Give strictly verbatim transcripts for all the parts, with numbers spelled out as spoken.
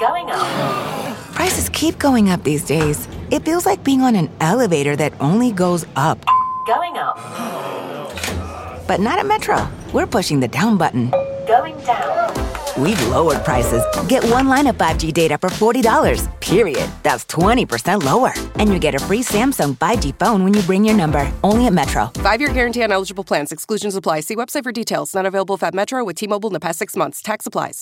Going up. Prices keep going up these days. It feels like being on an elevator that only goes up. Going up. But not at Metro. We're pushing the down button. Going down. We've lowered prices. Get one line of five G data for forty dollars, period. That's twenty percent lower. And you get a free Samsung five G phone when you bring your number. Only at Metro. Five-year guarantee on eligible plans. Exclusions apply. See website for details. Not available if at Metro with T-Mobile in the past six months. Tax applies.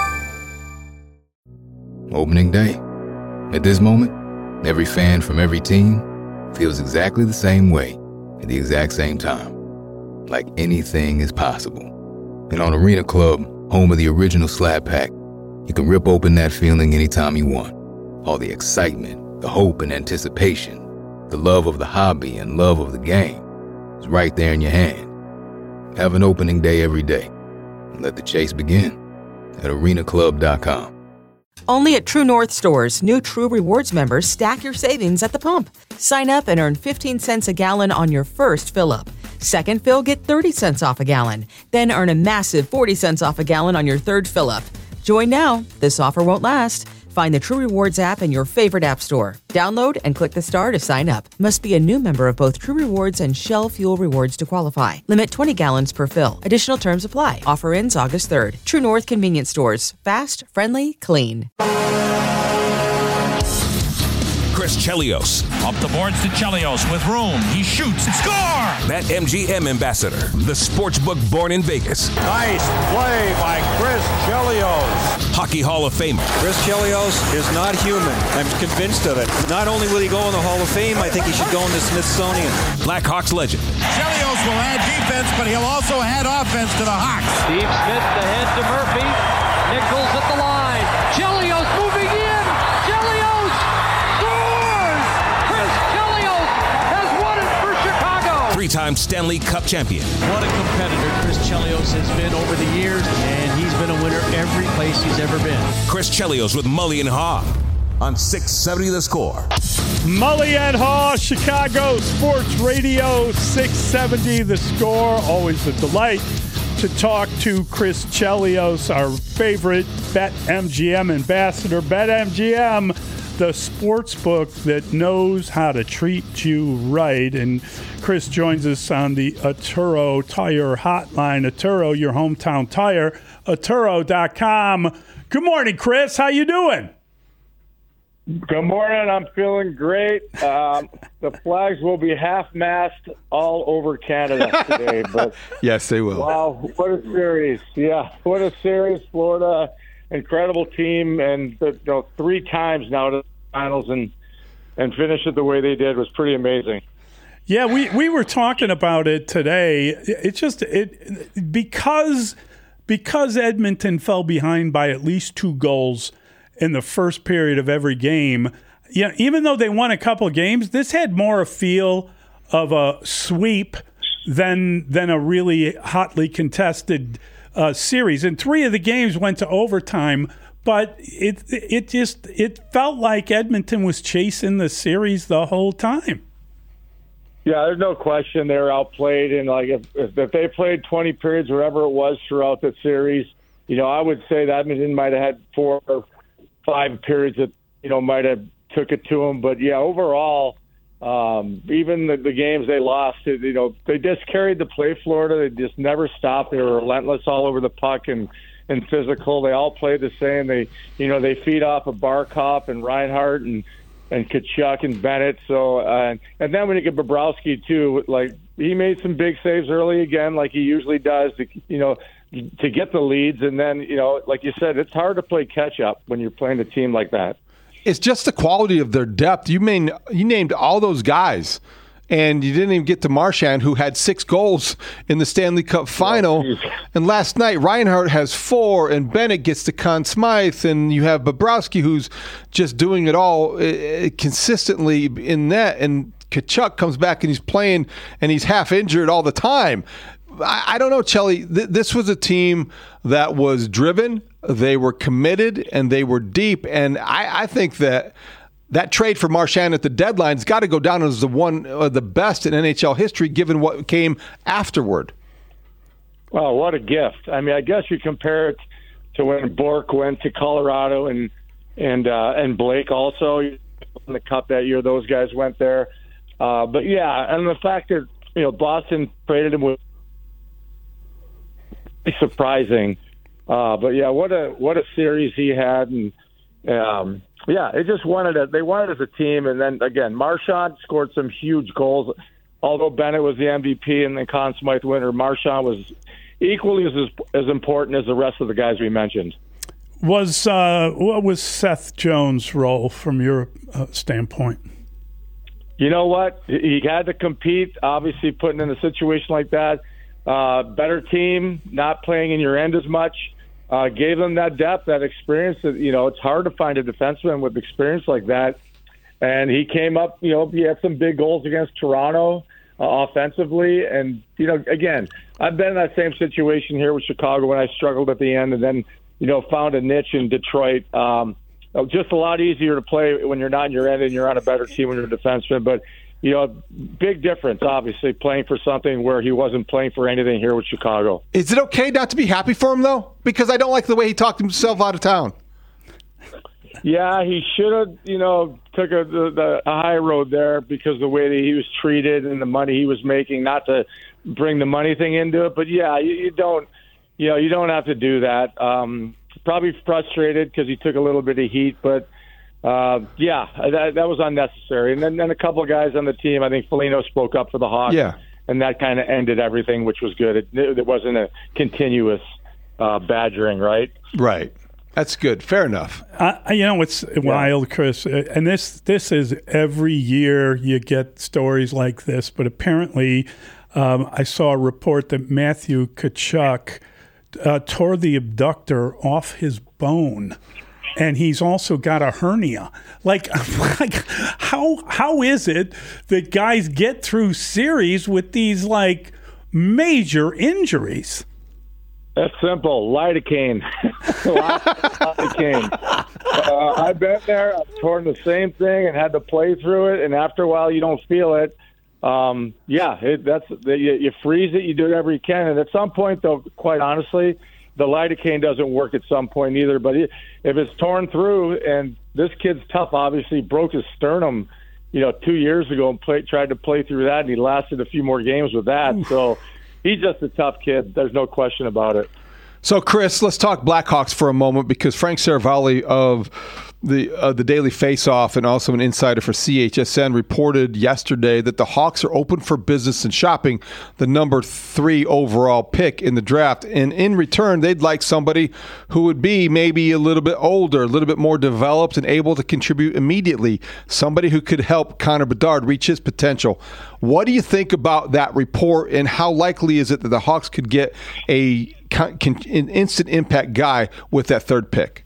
Opening day. At this moment, every fan from every team feels exactly the same way at the exact same time. Like anything is possible. And on Arena Club, home of the original Slab Pack, you can rip open that feeling anytime you want. All the excitement, the hope and anticipation, the love of the hobby and love of the game is right there in your hand. Have an opening day every day. And let the chase begin at arena club dot com. Only at True North stores, new True Rewards members stack your savings at the pump. Sign up and earn fifteen cents a gallon on your first fill-up. Second fill, get thirty cents off a gallon. Then earn a massive forty cents off a gallon on your third fill-up. Join now. This offer won't last. Find the True Rewards app in your favorite app store. Download and click the star to sign up. Must be a new member of both True Rewards and Shell Fuel Rewards to qualify. Limit twenty gallons per fill. Additional terms apply. Offer ends August third. True North Convenience Stores. Fast, friendly, clean. Chris Chelios. Up the boards to Chelios with room. He shoots and score! That M G M ambassador, the sportsbook born in Vegas. Nice play by Chris Chelios. Hockey Hall of Famer. Chris Chelios is not human. I'm convinced of it. Not only will he go in the Hall of Fame, I think he should go in the Smithsonian. Blackhawks legend. Chelios will add defense, but he'll also add offense to the Hawks. Steve Smith ahead to Murphy. Nichols at the line. Chelios moving in. Chelios scores! Chris Chelios has won it for Chicago. Three-time Stanley Cup champion. What a competitor Chris Chelios has been over the years, and he's been a winner every place he's ever been. Chris Chelios with Mully and Haw on six seventy The Score. Mully and Haw, Chicago Sports Radio, six seventy The Score. Always a delight to talk to Chris Chelios, our favorite BetMGM ambassador. BetMGM, the sports book that knows how to treat you right. And Chris joins us on the Atturo Tire Hotline. Atturo, your hometown tire, atturo dot com. Good morning, Chris. How you doing? Good morning. I'm feeling great. Um, the flags will be half-mast all over Canada today. But yes, they will. Wow, what a series. Yeah, what a series. Florida, incredible team, and you know, three times now to the finals, and, and finish it the way they did was pretty amazing. Yeah, we, we were talking about it today. It's just it because because Edmonton fell behind by at least two goals in the first period of every game. Yeah, even though they won a couple of games, this had more a feel of a sweep than than a really hotly contested uh, series. And three of the games went to overtime, but it it just it felt like Edmonton was chasing the series the whole time. Yeah, there's no question they were outplayed, and like if, if they played twenty periods, whatever it was throughout the series, you know, I would say that Edmonton might have had four or five periods that you know might have took it to them. But yeah, overall, um, even the, the games they lost, you know, they just carried the play. Florida, they just never stopped. They were relentless all over the puck and and physical. They all played the same. They, you know, they feed off of Barkov and Reinhart and. and Kachuk and Bennett. So, uh, and then when you get Bobrovsky too, like he made some big saves early again, like he usually does, to, you know, to get the leads. And then, you know, like you said, it's hard to play catch up when you're playing a team like that. It's just the quality of their depth. You mean you named all those guys, and you didn't even get to Marchand, who had six goals in the Stanley Cup final. Oh, and last night, Reinhart has four, and Bennett gets to Conn Smythe, and you have Bobrovsky, who's just doing it all uh, consistently in net, and Kachuk comes back and he's playing, and he's half injured all the time. I, I don't know, Chelly. Th- this was a team that was driven, they were committed, and they were deep, and I, I think that that trade for Marchand at the deadline has got to go down as the one of the best in N H L history, given what came afterward. Well, what a gift. I mean, I guess you compare it to when Bork went to Colorado and, and uh, and Blake also in the Cup that year. Those guys went there. Uh, but yeah, and the fact that you know Boston traded him was surprising. Uh, but yeah, what a what a series he had, and um, yeah, it just wanted it. They wanted as a team, and then again, Marchand scored some huge goals. Although Bennett was the M V P and the Conn Smythe winner, Marchand was equally as as important as the rest of the guys we mentioned. Was uh, what was Seth Jones' role from your uh, standpoint? You know what? He had to compete. Obviously, putting in a situation like that, uh, better team, not playing in your end as much, uh, gave them that depth, that experience. That you know, it's hard to find a defenseman with experience like that. And he came up. You know, he had some big goals against Toronto uh, offensively. And you know, again, I've been in that same situation here with Chicago when I struggled at the end, and then you know, found a niche in Detroit. Um, just a lot easier to play when you're not in your end and you're on a better team when you're a defenseman. But, you know, big difference, obviously, playing for something where he wasn't playing for anything here with Chicago. Is it okay not to be happy for him, though? Because I don't like the way he talked himself out of town. Yeah, he should have, you know, took a, the, the, a high road there because the way that he was treated and the money he was making, not to bring the money thing into it. But, yeah, you, you don't, you know, you don't have to do that. Um, probably frustrated because he took a little bit of heat, but uh, yeah, that, that was unnecessary. And then, then a couple of guys on the team, I think Foligno spoke up for the Hawks, yeah. and that kind of ended everything, which was good. It, it wasn't a continuous uh, badgering, right? Right. That's good. Fair enough. Uh, you know, it's wild, Chris, and this this is every year you get stories like this, but apparently um, I saw a report that Matthew Tkachuk Uh, tore the abductor off his bone, and he's also got a hernia. Like, like how how is it that guys get through series with these like major injuries? That's simple. Lidocaine. Lidocaine. Uh, I've been there. I've torn the same thing and had to play through it, and after a while, you don't feel it. Um, yeah, it, that's you, you freeze it. You do whatever you can, and at some point, though, quite honestly, the lidocaine doesn't work at some point either. But it, if it's torn through, and this kid's tough, obviously broke his sternum, you know, two years ago and play, tried to play through that, and he lasted a few more games with that. So he's just a tough kid. There's no question about it. So, Chris, let's talk Blackhawks for a moment because Frank Saravalli of the uh, the Daily Face-Off and also an insider for C H S N reported yesterday that the Hawks are open for business and shopping the number three overall pick in the draft. And in return, they'd like somebody who would be maybe a little bit older, a little bit more developed and able to contribute immediately. Somebody who could help Connor Bedard reach his potential. What do you think about that report, and how likely is it that the Hawks could get a an instant impact guy with that third pick?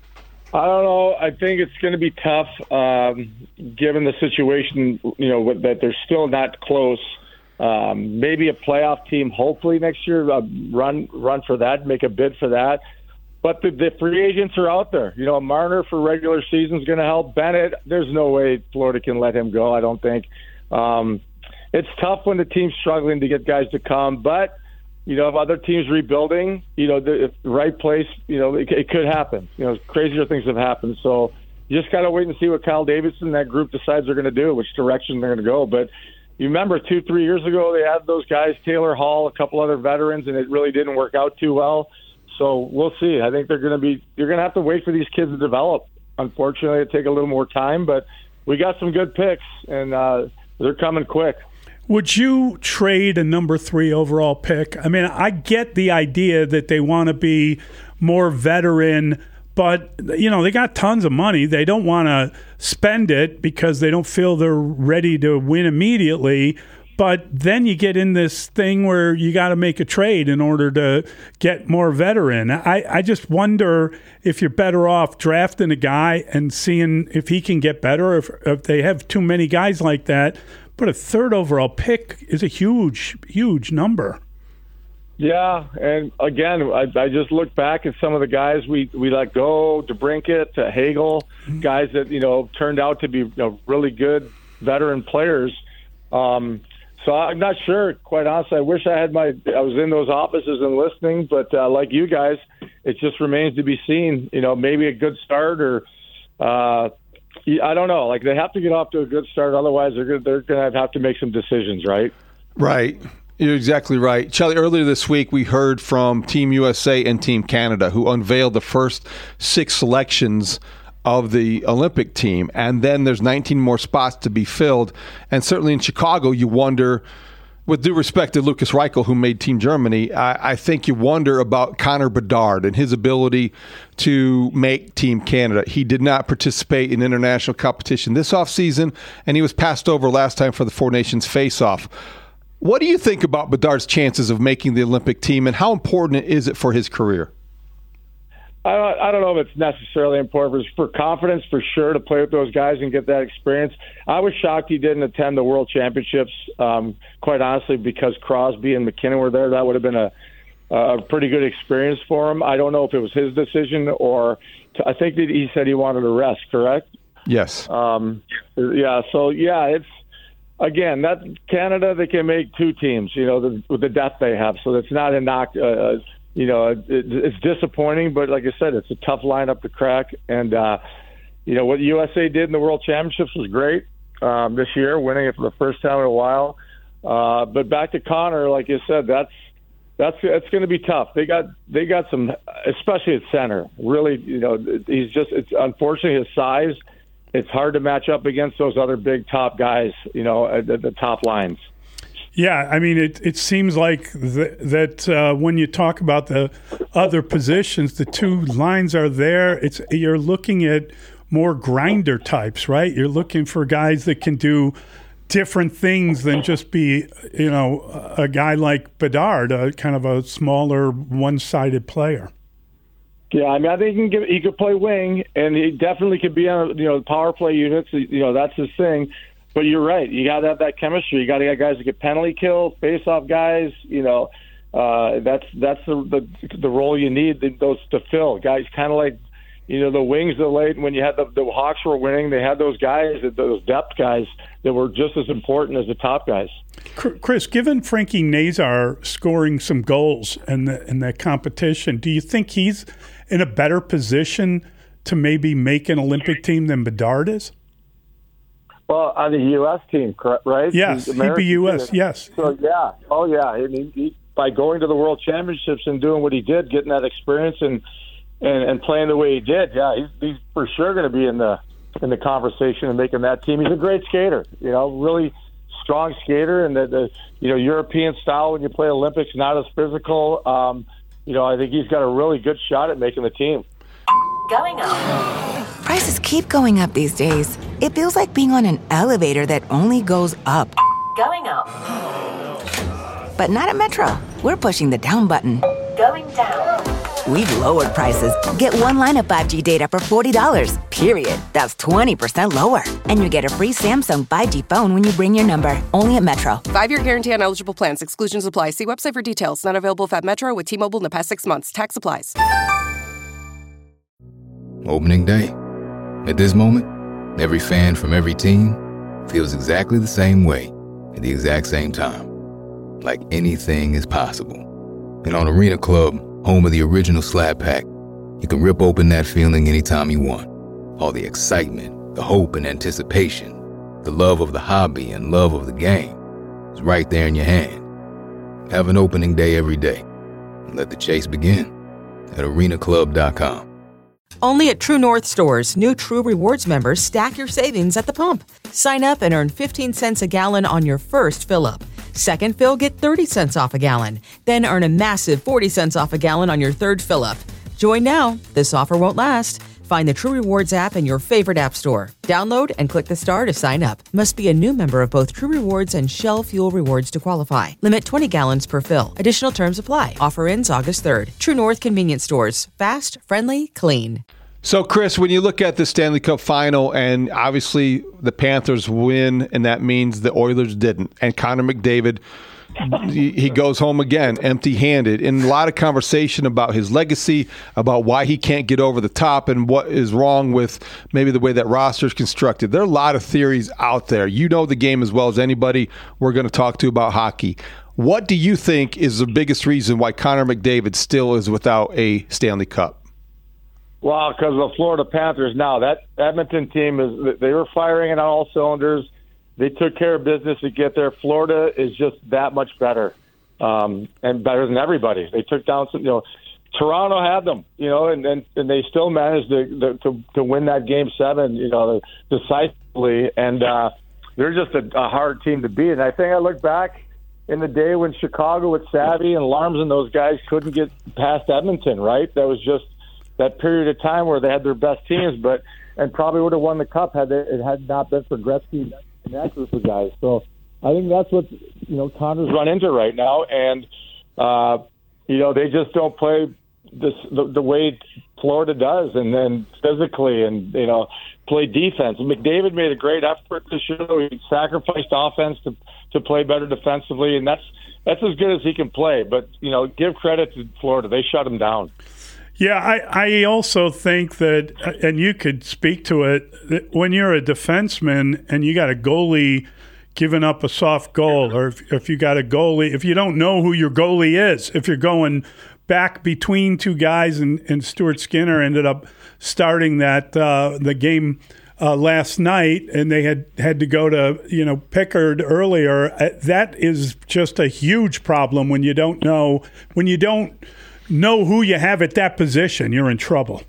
I don't know. I think it's going to be tough, um, given the situation. You know that they're still not close. Um, maybe a playoff team, hopefully next year, uh, run run for that, make a bid for that. But the, the free agents are out there. You know, Marner for regular season is going to help. Bennett, there's no way Florida can let him go. I don't think. Um, it's tough when the team's struggling to get guys to come, but. You know, if other teams rebuilding, you know, the, the right place, you know, it, it could happen. You know, crazier things have happened. So you just got to wait and see what Kyle Davidson and that group decides they're going to do, which direction they're going to go. But you remember two, three years ago, they had those guys, Taylor Hall, a couple other veterans, and it really didn't work out too well. So we'll see. I think they're going to be – you're going to have to wait for these kids to develop. Unfortunately, it'll take a little more time, but we got some good picks, and uh, they're coming quick. Would you trade a number three overall pick? I mean, I get the idea that they want to be more veteran, but, you know, they got tons of money. They don't want to spend it because they don't feel they're ready to win immediately. But then you get in this thing where you got to make a trade in order to get more veteran. I, I just wonder if you're better off drafting a guy and seeing if he can get better, if, if they have too many guys like that. But a third overall pick is a huge, huge number. Yeah, and again, I, I just look back at some of the guys we, we let go, DeBrincat, to Hagel, mm-hmm. guys that, you know, turned out to be you know, really good veteran players. Um, so I'm not sure, quite honestly. I wish I had my – I was in those offices and listening, but uh, like you guys, it just remains to be seen. You know, maybe a good start or – uh, I don't know. Like, they have to get off to a good start. Otherwise, they're going they're going to have to make some decisions, right? Right. You're exactly right. Charlie, earlier this week, we heard from Team U S A and Team Canada, who unveiled the first six selections of the Olympic team. And then there's nineteen more spots to be filled. And certainly in Chicago, you wonder, with due respect to Lucas Reichel, who made Team Germany, I, I think you wonder about Connor Bedard and his ability to make Team Canada. He did not participate in international competition this offseason, and he was passed over last time for the Four Nations face-off. What do you think about Bedard's chances of making the Olympic team, and how important is it for his career? I don't, I don't know if it's necessarily important for confidence, for sure, to play with those guys and get that experience. I was shocked he didn't attend the World Championships, um, quite honestly, because Crosby and McKinnon were there. That would have been a, a pretty good experience for him. I don't know if it was his decision or to, I think that he said he wanted to rest, correct? Yes. Um, yeah, so, yeah, it's, again, that Canada, they can make two teams, you know, the, with the depth they have. So it's not a knock. Uh, you know, it, it's disappointing, but like I said, it's a tough lineup to crack. And, uh, you know, what the U S A did in the World Championships was great um, this year, winning it for the first time in a while. Uh, but back to Connor, like you said, that's that's it's going to be tough. They got they got some, especially at center. Really, you know, he's just it's unfortunately his size. It's hard to match up against those other big top guys, you know, at the, the top lines. Yeah, I mean, it it seems like th- that uh, when you talk about the other positions, the two lines are there. It's you're looking at more grinder types, right? You're looking for guys that can do different things than just be, you know, a guy like Bedard, a kind of a smaller, one-sided player. Yeah, I mean, I think he can give, he could play wing, and he definitely could be on, you know, power play units. You know, that's his thing. But you're right. You got to have that chemistry. You got to get guys that get penalty kills, face-off guys. You know, uh, that's that's the, the the role you need those to fill. Guys, kind of like, you know, the wings that late when you had the, the Hawks were winning. They had those guys, those depth guys that were just as important as the top guys. Chris, given Frankie Nazar scoring some goals in the, in that competition, do you think he's in a better position to maybe make an Olympic team than Bedard is? Well, on the U S team, right? Yes, he'd be U S, yes. So, yeah. Oh, yeah. I mean, he, by going to the World Championships and doing what he did, getting that experience and and, and playing the way he did, yeah, he's, he's for sure going to be in the in the conversation and making that team. He's a great skater, you know, really strong skater, and the, the you know European style when you play Olympics, not as physical. Um, you know, I think he's got a really good shot at making the team. Going up. Prices keep going up these days. It feels like being on an elevator that only goes up. Going up. But not at Metro. We're pushing the down button. Going down. We've lowered prices. Get one line of five G data for forty dollars, period. That's twenty percent lower. And you get a free Samsung five G phone when you bring your number. Only at Metro. Five-year guarantee on eligible plans. Exclusions apply. See website for details. Not available if at Metro with T-Mobile in the past six months. Tax applies. Opening day. At this moment, every fan from every team feels exactly the same way at the exact same time. Like anything is possible. And on Arena Club, home of the original Slab Pack, you can rip open that feeling anytime you want. All the excitement, the hope and anticipation, the love of the hobby and love of the game is right there in your hand. Have an opening day every day. And let the chase begin at arena club dot com. Only at True North stores, new True Rewards members stack your savings at the pump. Sign up and earn fifteen cents a gallon on your first fill-up. Second fill, get thirty cents off a gallon. Then earn a massive forty cents off a gallon on your third fill-up. Join now. This offer won't last. Find the True Rewards app in your favorite app store. Download and click the star to sign up. Must be a new member of both True Rewards and Shell Fuel Rewards to qualify. Limit twenty gallons per fill. Additional terms apply. Offer ends August third. True North Convenience Stores. Fast, friendly, clean. So, Chris, when you look at the Stanley Cup final, and obviously the Panthers win, and that means the Oilers didn't, and Connor McDavid, he, he goes home again empty-handed, and a lot of conversation about his legacy, about why he can't get over the top, and what is wrong with maybe the way that roster is constructed. There are a lot of theories out there. You know the game as well as anybody we're going to talk to about hockey. What do you think is the biggest reason why Connor McDavid still is without a Stanley Cup? Well, because the Florida Panthers now, that Edmonton team, is they were firing it on all cylinders. They took care of business to get there. Florida is just that much better um, and better than everybody. They took down some, you know, Toronto had them, you know, and, and, and they still managed to, to to win that game seven, you know, decisively. And uh, they're just a, a hard team to beat. And I think I look back in the day when Chicago with Savvy and Larms and those guys couldn't get past Edmonton, right? That was just that period of time where they had their best teams, but and probably would have won the cup had they, it had not been for Gretzky and that group of guys. So I think that's what, you know, Connor's run into right now. And, uh, you know, they just don't play this the, the way Florida does, and then physically and, you know, play defense. McDavid made a great effort to show he sacrificed offense to to play better defensively, and that's that's as good as he can play. But, you know, give credit to Florida. They shut him down. Yeah, I, I also think that, and you could speak to it, that when you're a defenseman and you got a goalie giving up a soft goal, or if, if you got a goalie, if you don't know who your goalie is, if you're going back between two guys, and, and Stuart Skinner ended up starting that uh, the game uh, last night, and they had, had to go to, you know, Pickard earlier. Uh, that is just a huge problem when you don't know, when you don't know who you have at that position, you're in trouble.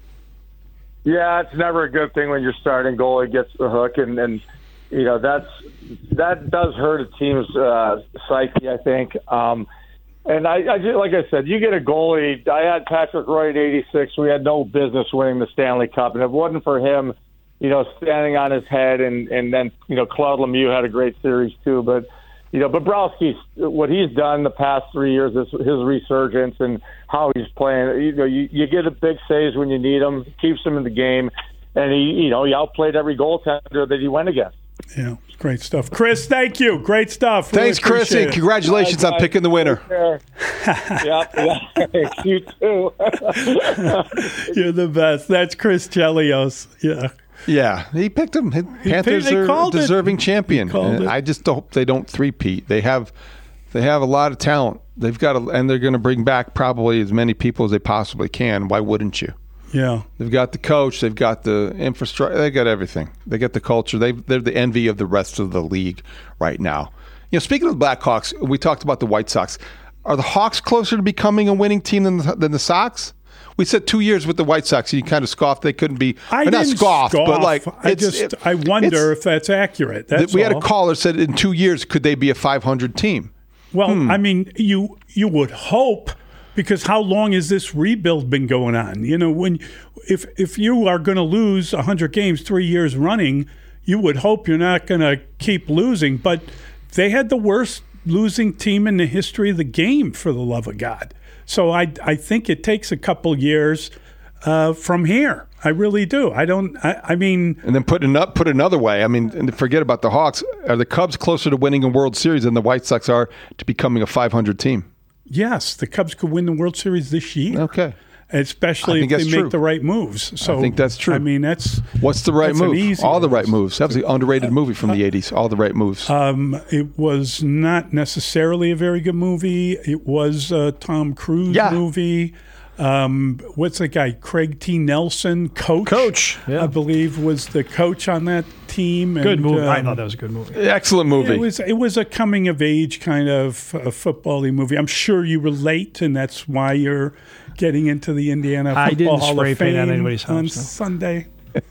Yeah, it's never a good thing when your starting goalie gets the hook, and, and you know, that's that does hurt a team's uh, psyche, I think. Um, and I, I just, like I said, you get a goalie. I had Patrick Roy at eighty-six. We had no business winning the Stanley Cup, and if it wasn't for him, you know, standing on his head, and, and then, you know, Claude Lemieux had a great series too. But, you know, Bobrovsky, what he's done the past three years, is his resurgence and how he's playing. You know, you, you get a big saves when you need them, keeps him in the game, and he, you know, he outplayed every goaltender that he went against. Yeah, great stuff. Chris, thank you. Great stuff. Thanks, really Chris, and congratulations right, on picking the winner. yeah, yeah. You too. You're the best. That's Chris Chelios. Yeah. Yeah, he picked him. Panthers picked, are a deserving it. champion. I just hope they don't three-peat. They have, they have a lot of talent. They've got, a, and they're going to bring back probably as many people as they possibly can. Why wouldn't you? Yeah, they've got the coach. They've got the infrastructure. They got everything. They got the culture. They they're the envy of the rest of the league right now. You know, speaking of the Blackhawks, we talked about the White Sox. Are the Hawks closer to becoming a winning team than the, than the Sox? We said two years with the White Sox, and you kind of scoffed. They couldn't be. I not didn't scoff, scoff, but like I just it, I wonder if that's accurate. That's we all. had a caller said in two years could they be a five hundred team? Well, hmm. I mean, you you would hope, because how long has this rebuild been going on? You know, when if if you are going to lose one hundred games three years running, you would hope you're not going to keep losing. But they had the worst losing team in the history of the game, for the love of God. So I I think it takes a couple years uh, from here. I really do. I don't. I, I mean, and then put it up, put it another way. I mean, and forget about the Hawks. Are the Cubs closer to winning a World Series than the White Sox are to becoming a five hundred team? Yes, the Cubs could win the World Series this year. Okay. Especially if they true. make the right moves. So I think that's true. I mean, that's what's the right that's move? All the right moves. That was an underrated movie from the eighties. All the right moves. Um, it was not necessarily a very good movie. It was a Tom Cruise yeah. movie. Um, what's the guy? Craig T. Nelson, coach. Coach, yeah. I believe was the coach on that team. Good and, movie. Um, I thought that was a good movie. Excellent movie. It was. It was a coming of age kind of uh, football-y movie. I'm sure you relate, and that's why you're getting into the Indiana Football I didn't Hall spray of paint Fame on anybody's house, on no. Sunday.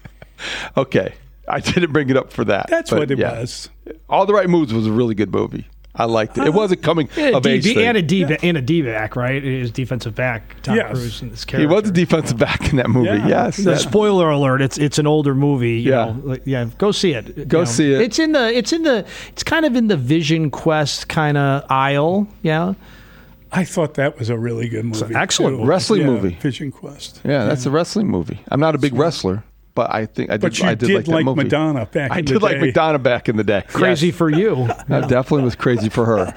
Okay, I didn't bring it up for that. That's but what it yeah. was. All the Right Moves was a really good movie. I liked it. It was a coming Yeah, of D- age D- thing. and a D and a D-back, right? His defensive back, Tom Yes. Cruise, in this He character. was a defensive back in that movie. Yeah. Yes. The Yeah. spoiler alert! It's it's an older movie. You Yeah. know, like, yeah. Go see it. Go You know. see it. It's in the it's in the it's kind of in the Vision Quest kind of aisle. Yeah. I thought that was a really good movie. an excellent too. wrestling Yeah, movie. Vision Quest. Yeah, that's a wrestling movie. I'm not a big wrestler, but I think I did. But you I did, did like, that like movie. Madonna back I in the did like day. Madonna back in the day. Crazy Yes. for you. That definitely was crazy for her.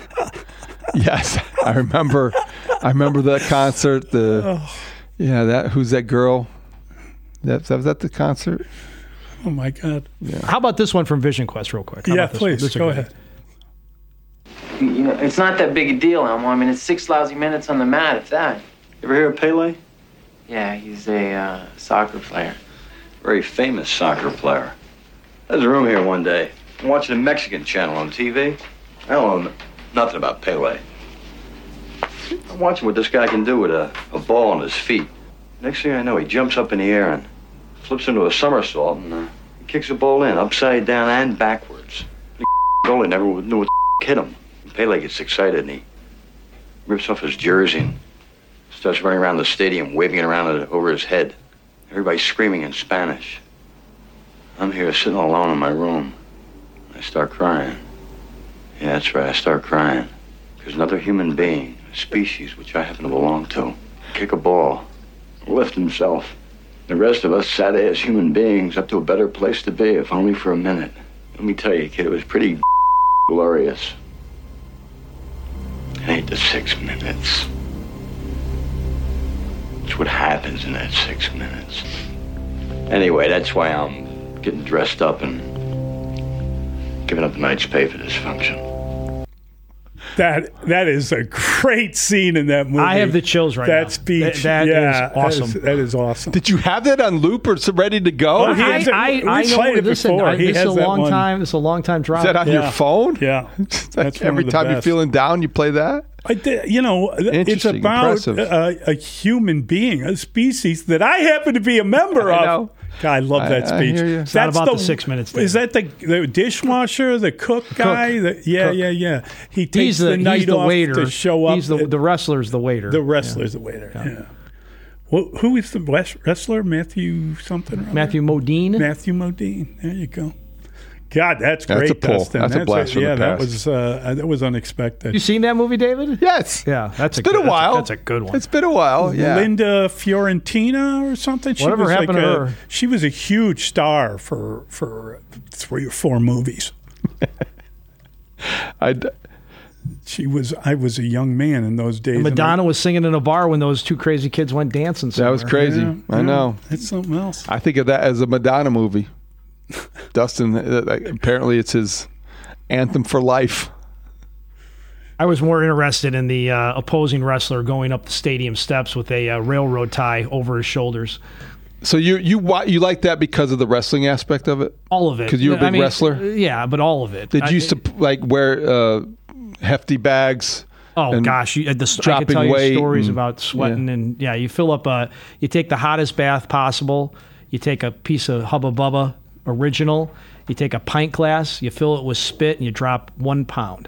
Yes, I remember. I remember that concert. The yeah, that who's that girl? That was that the concert? Oh my God! Yeah. How about this one from Vision Quest, real quick? How Yeah, about this one? please This is go good. ahead. You know, it's not that big a deal, Elmo. I mean, it's six lousy minutes on the mat, if that. Ever hear of Pele? Yeah, he's a uh, soccer player. Very famous soccer player. There's a room here one day. I'm watching a Mexican channel on T V. I don't know nothing about Pele. I'm watching what this guy can do with a, a ball on his feet. Next thing I know, he jumps up in the air and flips into a somersault and uh, he kicks the ball in, upside down and backwards. The goalie never knew what the hit him. And Pele gets excited and he rips off his jersey and starts running around the stadium, waving it around it over his head. Everybody's screaming in Spanish. I'm here sitting all alone in my room. I start crying. Yeah, that's right, I start crying. Because another human being, a species which I happen to belong to, kick a ball, lift himself. The rest of us sat as human beings up to a better place to be, if only for a minute. Let me tell you, kid, it was pretty glorious. It ain't the six minutes. It's what happens in that six minutes. Anyway, that's why I'm getting dressed up and giving up the night's pay for this function. That that is a great scene in that movie. I have the chills right that now. That speech, that yeah, is awesome. That is, that is awesome. Did you have that on loop or ready to go? Oh, he I, has it, I, we I know. played it Listen, before. I, He this is has a that long one. time. It's a long time drive. Is that on yeah. your phone? Yeah, like every time you're feeling down, you play that. I did, you know, it's about a, a human being, a species that I happen to be a member I of. know. God, I love that I, speech. I hear you. It's not about the, the six minutes. There. Is that the, the dishwasher, the cook guy? The, yeah, cook. yeah, yeah. He takes he's the, the night he's the off waiter. to show up. He's the, the wrestler's the waiter. The wrestler's yeah. the waiter. Yeah. yeah. Well, who is the wrestler? Matthew something. Or Matthew Modine. Matthew Modine. There you go. God, that's That's great, a pull. Dustin. That's, that's a blast a, from yeah, the that past. was uh, that was unexpected. You seen that movie, David? Yes. Yeah, that's it's a been good, a while. That's a, that's a good one. It's been a while. Yeah. Linda Fiorentina or something. She Whatever was happened like to a, her? She was a huge star for for three or four movies. I. She was. I was a young man in those days. And Madonna and I, was singing in a bar when those two crazy kids went dancing somewhere. That was crazy. Yeah, I yeah, know. It's something else. I think of that as a Madonna movie. Dustin, apparently it's his anthem for life. I was more interested in the uh, opposing wrestler going up the stadium steps with a uh, railroad tie over his shoulders. So you you you like that because of the wrestling aspect of it? All of it. Because you were a big I mean, wrestler? Yeah, but all of it. Did you I, used to like wear uh, hefty bags? Oh gosh, you, the, I could tell you stories and, about sweating, yeah. and yeah, you fill up a, you take the hottest bath possible, you take a piece of Hubba Bubba Original, you take a pint glass, you fill it with spit, and you drop one pound.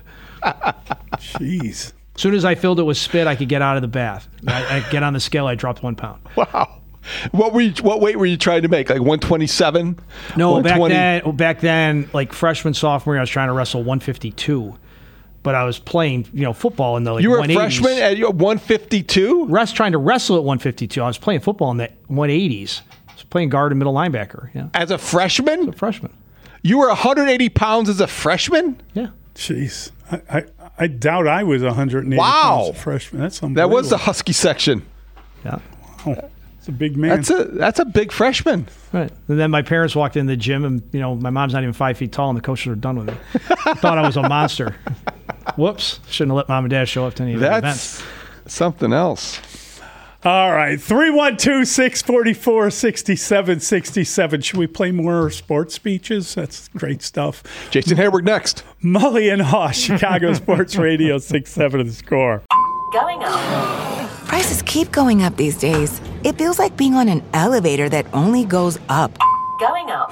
Jeez. As soon as I filled it with spit, I could get out of the bath. I, I get on the scale, I dropped one pound. Wow. What were you, what weight were you trying to make? Like one twenty-seven? No, back then, back then, like freshman, sophomore year, I was trying to wrestle one fifty-two. But I was playing, you know, football in the like You were one eighties. a freshman at one fifty-two? Rest trying to wrestle at one fifty-two. I was playing football in the one eighties. I was playing guard and middle linebacker. Yeah. As a freshman? As a freshman. You were one hundred eighty pounds as a freshman? Yeah. Jeez. I, I, I doubt I was one hundred eighty wow. pounds as a freshman. That's unbelievable. That was the Husky section. Yeah. Wow. It's a big man. That's a that's a big freshman. Right. And then my parents walked in the gym, and you know, my mom's not even five feet tall, and the coaches are done with me. Thought I was a monster. Whoops. Shouldn't have let mom and dad show up to any of the That's events. Something else. All right. three one two, six four four, six seven six seven. Should we play more sports speeches? That's great stuff. Jason Hayward next. Mully and Haw, Chicago Sports Radio, six seven of the Score. Going up. Prices keep going up these days. It feels like being on an elevator that only goes up. Going up.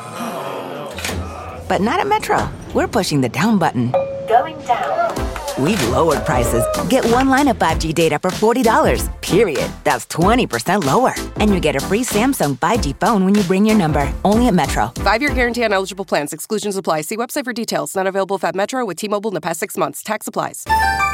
But not at Metro. We're pushing the down button. Going down. We've lowered prices. Get one line of five G data for forty dollars, period. That's twenty percent lower. And you get a free Samsung five G phone when you bring your number. Only at Metro. Five-year guarantee on eligible plans. Exclusions apply. See website for details. Not available at Metro with T-Mobile in the past six months. Tax applies.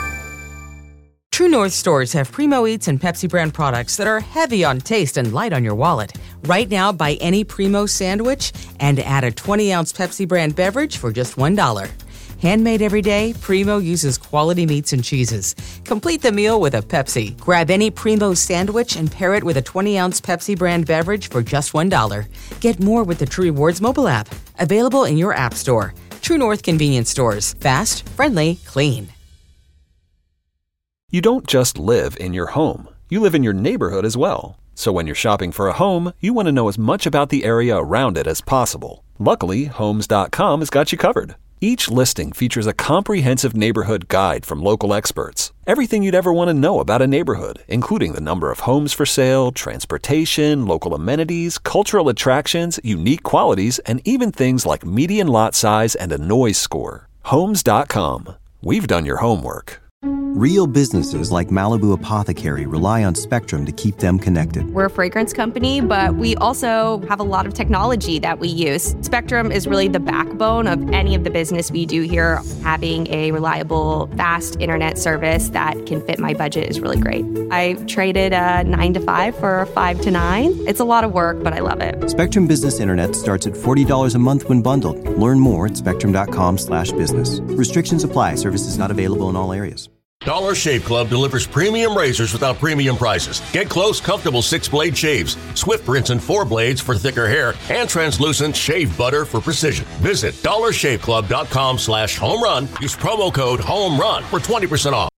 True North stores have Primo Eats and Pepsi brand products that are heavy on taste and light on your wallet. Right now, buy any Primo sandwich and add a twenty-ounce Pepsi brand beverage for just one dollar. Handmade every day, Primo uses quality meats and cheeses. Complete the meal with a Pepsi. Grab any Primo sandwich and pair it with a twenty-ounce Pepsi brand beverage for just one dollar. Get more with the True Rewards mobile app. Available in your app store. True North convenience stores. Fast, friendly, clean. You don't just live in your home. You live in your neighborhood as well. So when you're shopping for a home, you want to know as much about the area around it as possible. Luckily, Homes dot com has got you covered. Each listing features a comprehensive neighborhood guide from local experts. Everything you'd ever want to know about a neighborhood, including the number of homes for sale, transportation, local amenities, cultural attractions, unique qualities, and even things like median lot size and a noise score. Homes dot com. We've done your homework. Real businesses like Malibu Apothecary rely on Spectrum to keep them connected. We're a fragrance company, but we also have a lot of technology that we use. Spectrum is really the backbone of any of the business we do here. Having a reliable, fast internet service that can fit my budget is really great. I traded a nine to five for a five to nine. It's a lot of work, but I love it. Spectrum Business Internet starts at forty dollars a month when bundled. Learn more at spectrum.com slash business. Restrictions apply. Services not available in all areas. Dollar Shave Club delivers premium razors without premium prices. Get close, comfortable six-blade shaves, swift rinse and four blades for thicker hair, and translucent shave butter for precision. Visit dollar shave club dot com slash home run. Use promo code HOME RUN for twenty percent off.